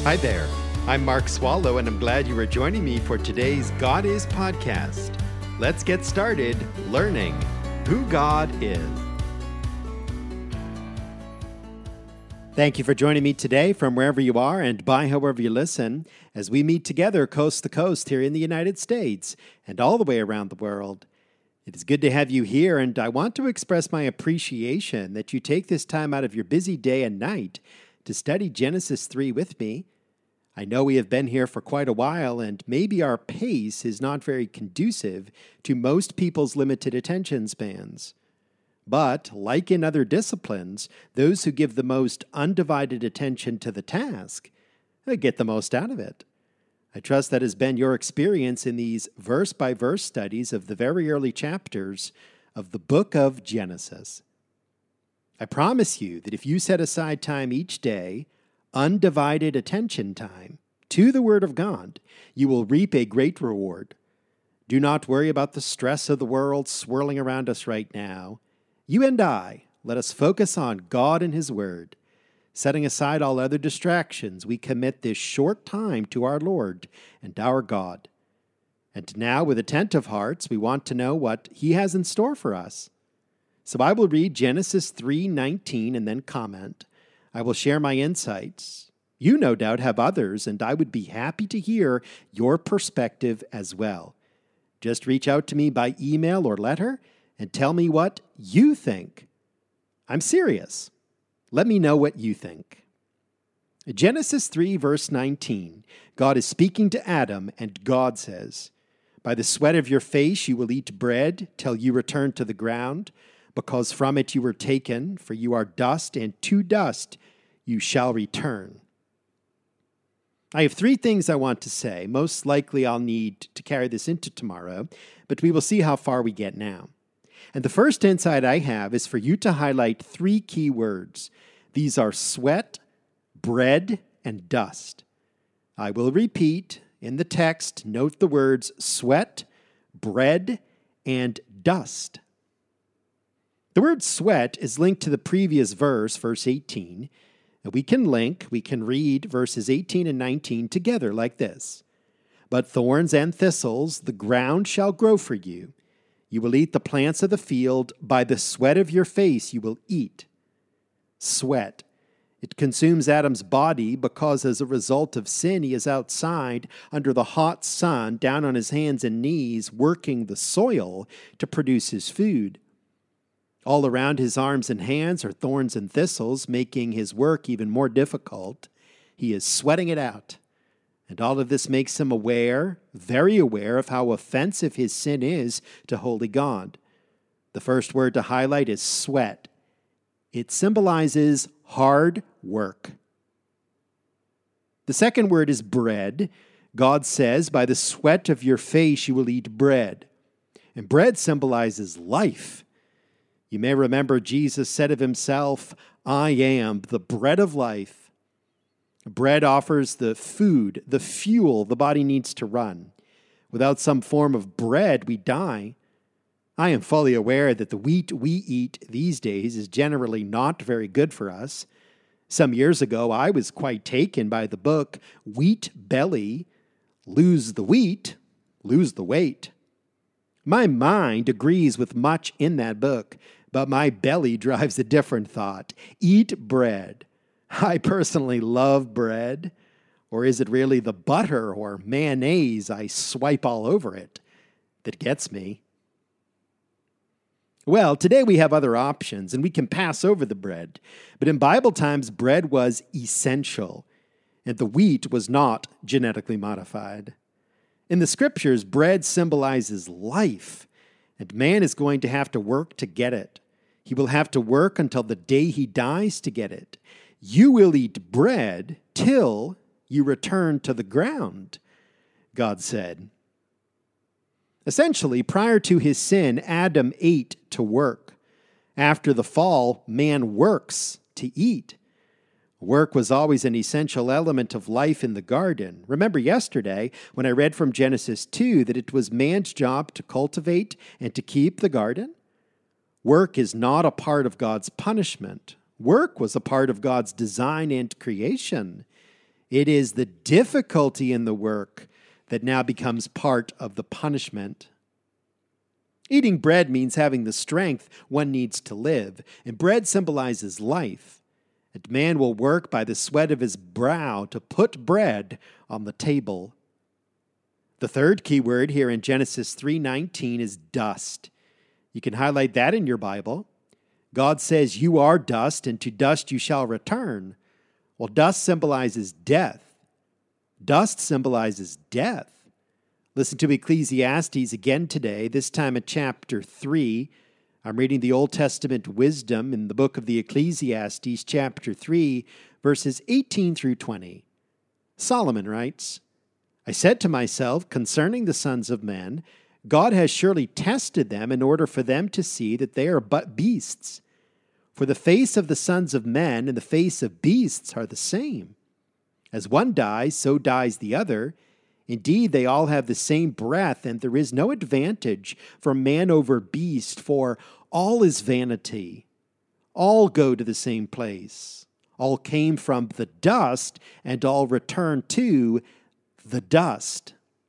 Hi there. I'm Mark Swallow, and I'm glad you are joining me for today's God Is podcast. Let's get started learning who God is. Thank you for joining me today from wherever you are and by however you listen as we meet together coast to coast here in the United States and all the way around the world. It is good to have you here, and I want to express my appreciation that you take this time out of your busy day and night to study Genesis 3 with me. I know we have been here for quite a while, and maybe our pace is not very conducive to most people's limited attention spans. But, like in other disciplines, those who give the most undivided attention to the task get the most out of it. I trust that has been your experience in these verse-by-verse studies of the very early chapters of the book of Genesis. I promise you that if you set aside time each day, undivided attention time, to the Word of God, you will reap a great reward. Do not worry about the stress of the world swirling around us right now. You and I, let us focus on God and His Word. Setting aside all other distractions, we commit this short time to our Lord and our God. And now, with attentive hearts, we want to know what He has in store for us. So I will read Genesis 3:19 and then comment. I will share my insights. You no doubt have others, and I would be happy to hear your perspective as well. Just reach out to me by email or letter and tell me what you think. I'm serious. Let me know what you think. Genesis 3, verse 19. God is speaking to Adam, and God says, "By the sweat of your face you will eat bread till you return to the ground, because from it you were taken, for you are dust, and to dust you shall return." I have three things I want to say. Most likely I'll need to carry this into tomorrow, but we will see how far we get now. And the first insight I have is for you to highlight three key words. These are sweat, bread, and dust. I will repeat. In the text, note the words sweat, bread, and dust. The word sweat is linked to the previous verse, verse 18. We can read verses 18 and 19 together like this. "But thorns and thistles the ground shall grow for you. You will eat the plants of the field. By the sweat of your face you will eat." Sweat. It consumes Adam's body because as a result of sin, he is outside under the hot sun, down on his hands and knees, working the soil to produce his food. All around his arms and hands are thorns and thistles, making his work even more difficult. He is sweating it out. And all of this makes him aware, very aware of how offensive his sin is to holy God. The first word to highlight is sweat. It symbolizes hard work. The second word is bread. God says, "By the sweat of your face you will eat bread." And bread symbolizes life. You may remember Jesus said of himself, "I am the bread of life." Bread offers the food, the fuel the body needs to run. Without some form of bread, we die. I am fully aware that the wheat we eat these days is generally not very good for us. Some years ago, I was quite taken by the book Wheat Belly, Lose the Wheat, Lose the Weight. My mind agrees with much in that book, but my belly drives a different thought. Eat bread. I personally love bread. Or is it really the butter or mayonnaise I swipe all over it that gets me? Well, today we have other options, and we can pass over the bread. But in Bible times, bread was essential, and the wheat was not genetically modified. In the Scriptures, bread symbolizes life, and man is going to have to work to get it. He will have to work until the day he dies to get it. You will eat bread till you return to the ground, God said. Essentially, prior to his sin, Adam ate to work. After the fall, man works to eat. Work was always an essential element of life in the garden. Remember yesterday when I read from Genesis 2 that it was man's job to cultivate and to keep the garden? Work is not a part of God's punishment. Work was a part of God's design and creation. It is the difficulty in the work that now becomes part of the punishment. Eating bread means having the strength one needs to live, and bread symbolizes life. And man will work by the sweat of his brow to put bread on the table. The third key word here in Genesis 3:19 is dust. You can highlight that in your Bible. God says, "You are dust, and to dust you shall return." Well, dust symbolizes death. Dust symbolizes death. Listen to Ecclesiastes again today, this time at chapter 3. I'm reading the Old Testament wisdom in the book of the Ecclesiastes, chapter 3, verses 18 through 20. Solomon writes, "I said to myself concerning the sons of men, God has surely tested them in order for them to see that they are but beasts. For the face of the sons of men and the face of beasts are the same. As one dies, so dies the other. Indeed, they all have the same breath, and there is no advantage for man over beast, for all is vanity. All go to the same place. All came from the dust, and all return to the dust."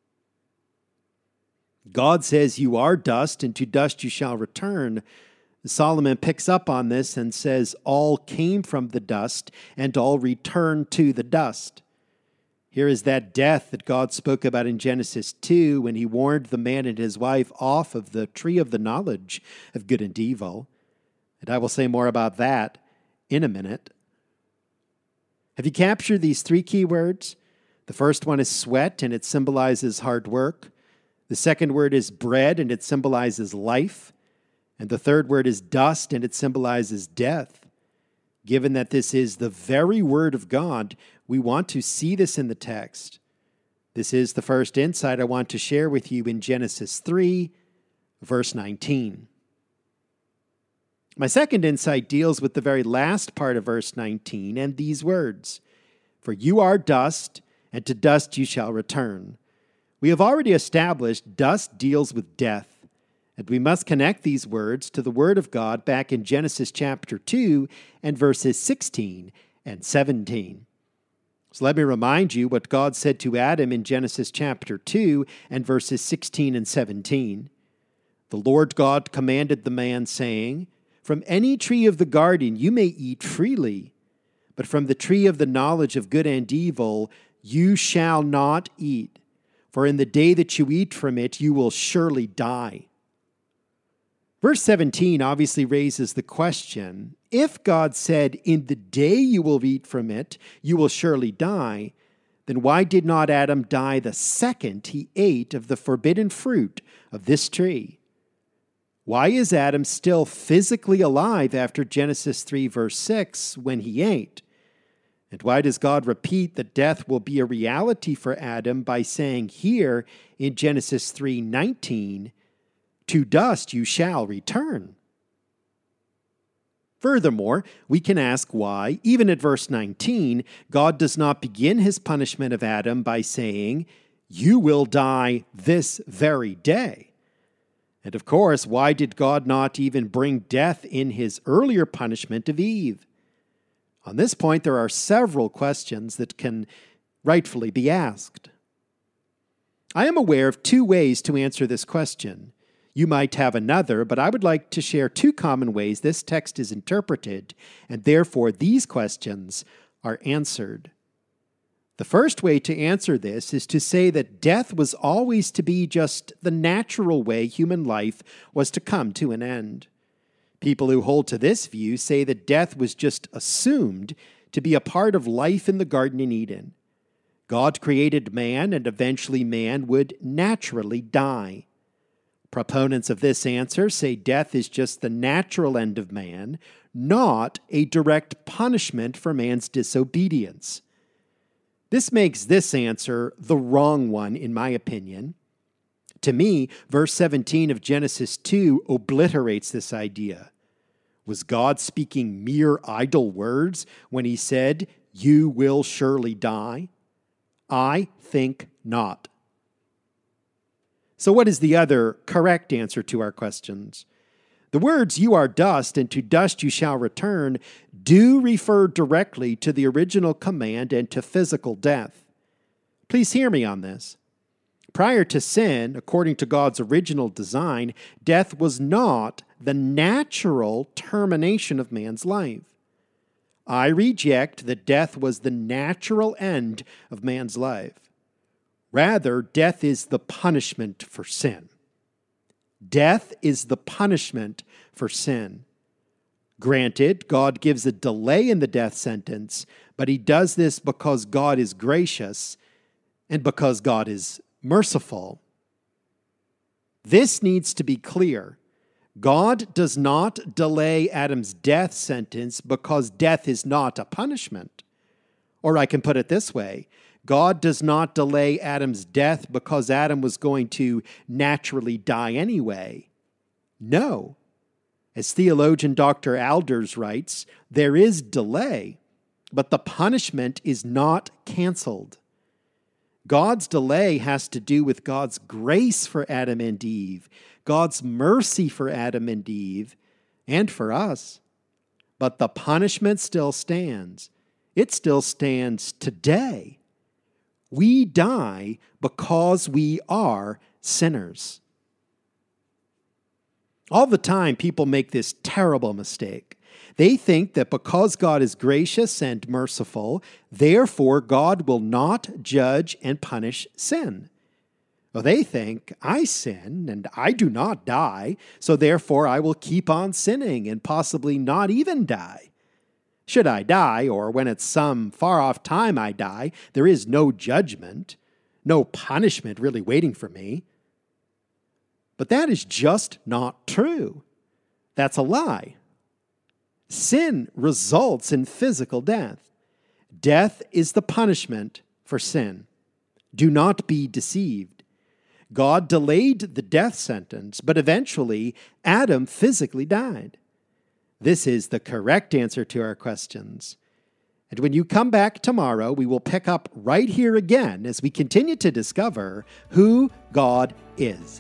God says, "You are dust, and to dust you shall return." Solomon picks up on this and says, "All came from the dust, and all return to the dust." Here is that death that God spoke about in Genesis 2 when he warned the man and his wife off of the tree of the knowledge of good and evil. And I will say more about that in a minute. Have you captured these three key words? The first one is sweat, and it symbolizes hard work. The second word is bread, and it symbolizes life. And the third word is dust, and it symbolizes death. Given that this is the very word of God, we want to see this in the text. This is the first insight I want to share with you in Genesis 3, verse 19. My second insight deals with the very last part of verse 19 and these words, "For you are dust, and to dust you shall return." We have already established dust deals with death, and we must connect these words to the Word of God back in Genesis chapter 2 and verses 16 and 17. So let me remind you what God said to Adam in Genesis chapter 2 and verses 16 and 17. "The Lord God commanded the man, saying, From any tree of the garden you may eat freely, but from the tree of the knowledge of good and evil you shall not eat, for in the day that you eat from it you will surely die." Verse 17 obviously raises the question, if God said, "In the day you will eat from it, you will surely die," then why did not Adam die the second he ate of the forbidden fruit of this tree? Why is Adam still physically alive after Genesis 3 verse 6 when he ate? And why does God repeat that death will be a reality for Adam by saying here in Genesis 3:19, "To dust you shall return"? Furthermore, we can ask why, even at verse 19, God does not begin his punishment of Adam by saying, "You will die this very day." And of course, why did God not even bring death in his earlier punishment of Eve? On this point, there are several questions that can rightfully be asked. I am aware of two ways to answer this question. You might have another, but I would like to share two common ways this text is interpreted, and therefore these questions are answered. The first way to answer this is to say that death was always to be just the natural way human life was to come to an end. People who hold to this view say that death was just assumed to be a part of life in the Garden in Eden. God created man, and eventually man would naturally die. Proponents of this answer say death is just the natural end of man, not a direct punishment for man's disobedience. This makes this answer the wrong one, in my opinion. To me, verse 17 of Genesis 2 obliterates this idea. Was God speaking mere idle words when he said, "You will surely die"? I think not. So what is the other correct answer to our questions? The words, "you are dust, and to dust you shall return," do refer directly to the original command and to physical death. Please hear me on this. Prior to sin, according to God's original design, death was not the natural termination of man's life. I reject that death was the natural end of man's life. Rather, death is the punishment for sin. Death is the punishment for sin. Granted, God gives a delay in the death sentence, but he does this because God is gracious and because God is merciful. This needs to be clear. God does not delay Adam's death sentence because death is not a punishment. Or I can put it this way. God does not delay Adam's death because Adam was going to naturally die anyway. No. As theologian Dr. Alders writes, there is delay, but the punishment is not canceled. God's delay has to do with God's grace for Adam and Eve, God's mercy for Adam and Eve, and for us. But the punishment still stands. It still stands today. We die because we are sinners. All the time, people make this terrible mistake. They think that because God is gracious and merciful, therefore God will not judge and punish sin. Well, they think, I sin and I do not die, so therefore I will keep on sinning and possibly not even die. Should I die, or when it's some far-off time I die, there is no judgment, no punishment really waiting for me. But that is just not true. That's a lie. Sin results in physical death. Death is the punishment for sin. Do not be deceived. God delayed the death sentence, but eventually Adam physically died. This is the correct answer to our questions. And when you come back tomorrow, we will pick up right here again as we continue to discover who God is.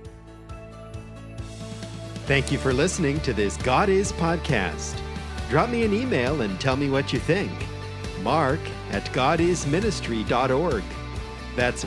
Thank you for listening to this God Is podcast. Drop me an email and tell me what you think. mark@godisministry.org. That's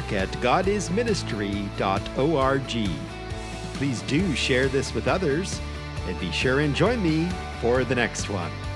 mark@godisministry.org. Please do share this with others, and be sure and join me for the next one.